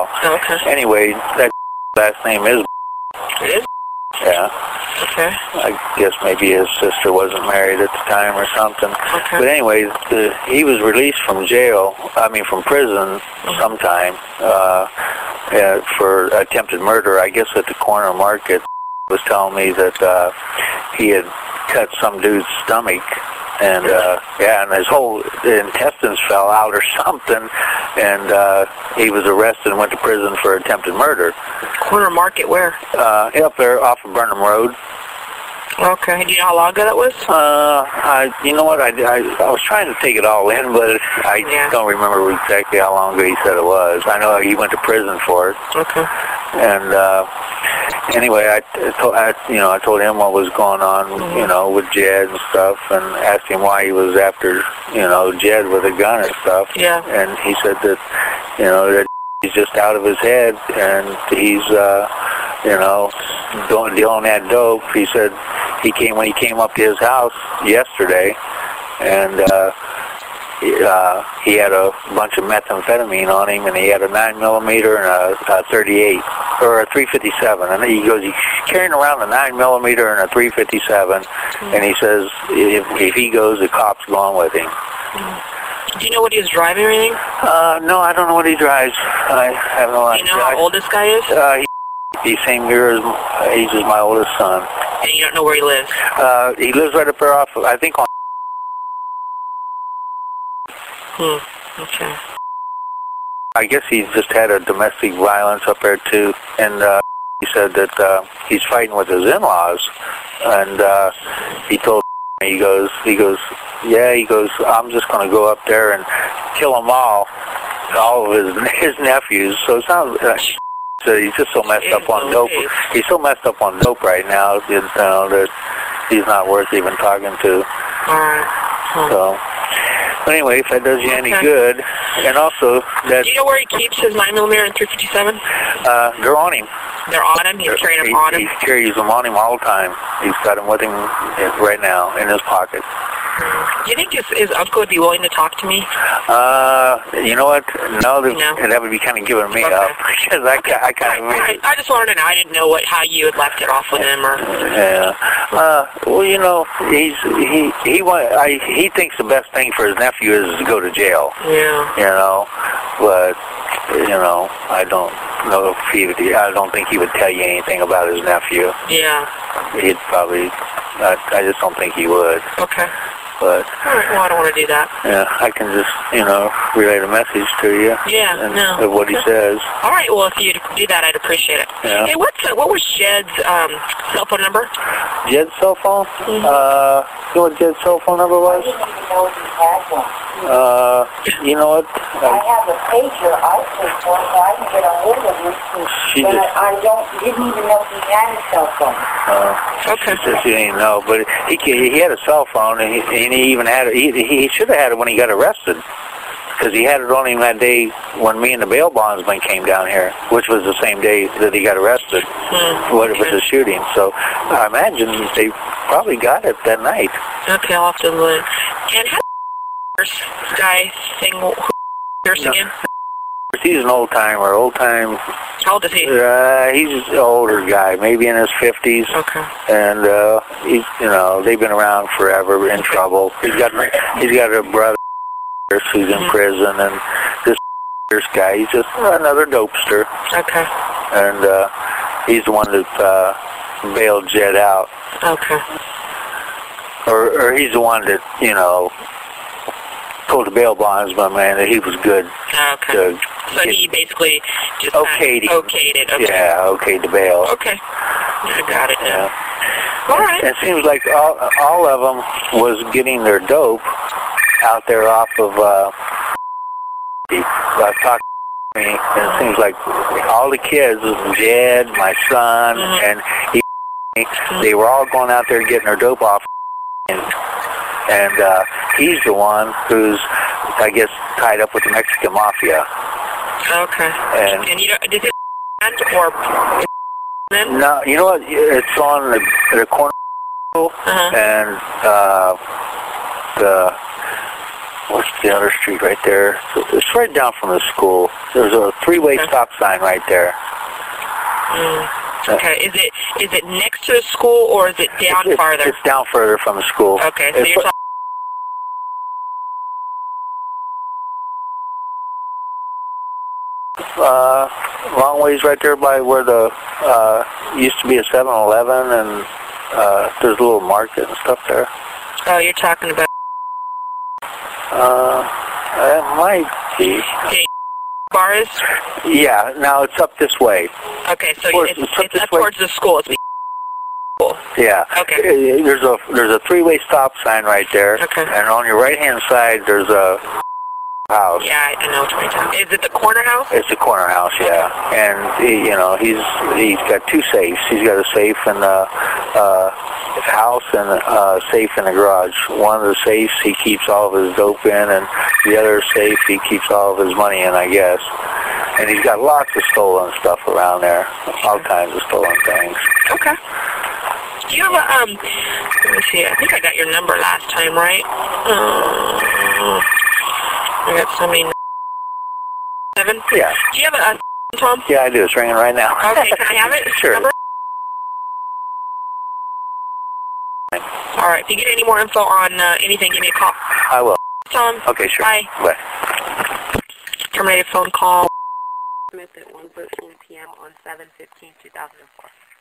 jail. Okay. Anyway, that last name is. It is? Yeah. Okay. I guess maybe his sister wasn't married at the time or something. Okay. But anyway, he was released from jail, from prison sometime for attempted murder. I guess at the corner market. Was telling me that he had cut some dude's stomach, and and his whole intestines fell out or something, and he was arrested and went to prison for attempted murder. Corner market where? Up there off of Burnham Road. Okay. Do you know how long ago that was? You know what? I was trying to take it all in, but I don't remember exactly how long ago he said it was. I know he went to prison for it. Okay. And anyway, I told him what was going on, with Jed and stuff, and asked him why he was after, Jed with a gun and stuff. Yeah. And he said that, that he's just out of his head, and he's, dealing that dope. He said when he came up to his house yesterday, and he had a bunch of methamphetamine on him, and he had a 9mm and a 38 or a 357. And he goes, he's carrying around a 9mm and a 357, and he says if he goes, the cops going with him. Do you know what he was driving or anything? No, I don't know what he drives. I have no idea. Do you know how old this guy is? He's same year age as my oldest son. And you don't know where he lives? He lives right up there off of, I think on. Okay. I guess he's just had a domestic violence up there too, and he said that he's fighting with his in-laws, and he told me, he goes, I'm just going to go up there and kill them all of his nephews. So it sounds so he's just so messed up on dope. He's so messed up on dope right now, that he's not worth even talking to. All right. So. Anyway, if that does you any good, and also that... Do you know where he keeps his 9mm and 357? They're on him. They're on him? He's carrying them on him? He carries them on him all the time. He's got them with him right now in his pocket. Do you think his uncle would be willing to talk to me? You know what? No, that would be kind of giving me up. Because I kind of... I just wanted to know. I didn't know how you had left it off with him. Or... Yeah. Well, he thinks the best thing for his nephew is to go to jail. Yeah. But, I don't know if I don't think he would tell you anything about his nephew. Yeah. He'd probably... I just don't think he would. Okay. But, all right, well, I don't want to do that. Yeah, I can just, relay a message to you. Yeah, of what he says. All right, well, if you'd do that, I'd appreciate it. Yeah. Hey, what was Jed's cell phone number? Jed's cell phone? You know what Jed's cell phone number was? You know what? I have a pager. I take one so I can get a hold of him. But I didn't even know he had a cell phone. Okay. She didn't know, but he had a cell phone, and he even had it. He should have had it when he got arrested, because he had it on him that day when me and the bail bondsman came down here, which was the same day that he got arrested with the shooting. So I imagine they probably got it that night. Okay, I'll have to look. And how does this guy thing again? He's an old-timer, old-time... How old is he? He's an older guy, maybe in his 50s. Okay. And, they've been around forever, in trouble. He's got a brother who's in prison, and this guy, he's just another dopester. Okay. And he's the one that bailed Jed out. Okay. Or he's the one that, told the bail bondsman, man, that he was good. Okay. So he basically just okayed it. Okay. Yeah, okayed the bail. Okay. I got it now. Yeah. All right. It seems like all of them was getting their dope out there off of talking to me, and it seems like all the kids, Jed, my son, and they were all going out there getting their dope off, and he's the one who's, I guess, tied up with the Mexican mafia. Okay. And did it end or? No, you know what? It's on the corner, and what's the other street right there. It's right down from the school. There's a three-way stop sign right there. Okay. Is it next to the school or is it down farther? It's down further from the school. Okay. So you're talking. Long ways right there by where the used to be a 7-Eleven, and there's a little market and stuff there. Oh, you're talking about. It might be. Okay. Bars? Yeah. Now it's up this way. Okay, so it's up way. towards the school. It's the school. Yeah. Okay. There's a three-way stop sign right there. Okay. And on your right-hand side, there's a house. Yeah, I know what you're talking about. Is it the corner house? It's a corner house, yeah. And he's got two safes. He's got a safe in his house and a safe in the garage. One of the safes he keeps all of his dope in, and the other safe he keeps all of his money in, I guess. And he's got lots of stolen stuff around there, all kinds of stolen things. Okay. Do you have a, let me see, I think I got your number last time, right? I got somebody. 7? Yeah. Do you have a Tom? Yeah, I do. It's ringing right now. Okay, can I have it? Sure. Number? All right, if you get any more info on anything, give me a call. I will. Tom. Okay, sure. Bye. Bye. Terminated phone call. Smith at 1:13 p.m. on 7/15/2004.